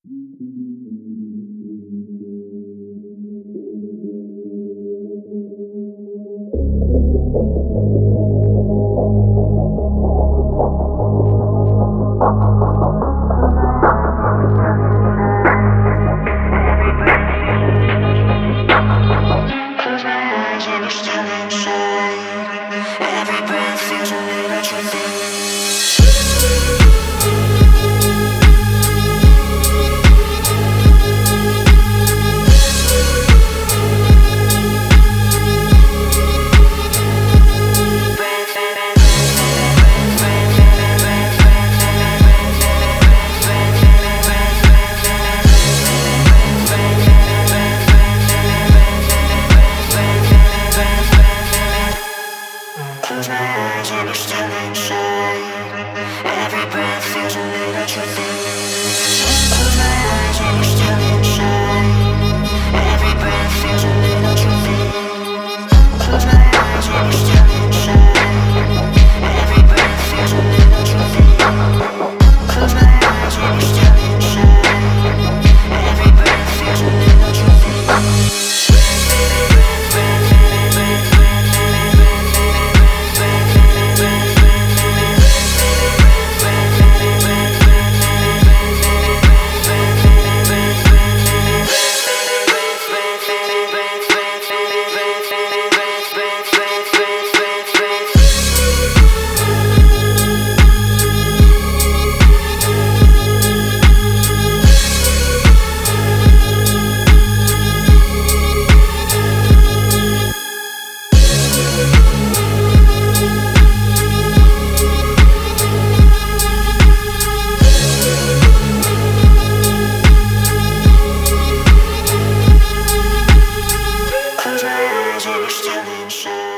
Close my eyes and you're still inside. Every breath feels a little truth. Close my eyes and you're still inside. Every breath feels a little truth. Close my eyes and you're still inside. Every breath feels a little truth. Close my eyes and you're still inside. Every breath feels a little truth. Close my eyes and you're still inside. Every breath feels a little truth. Close my eyes and you're still inside.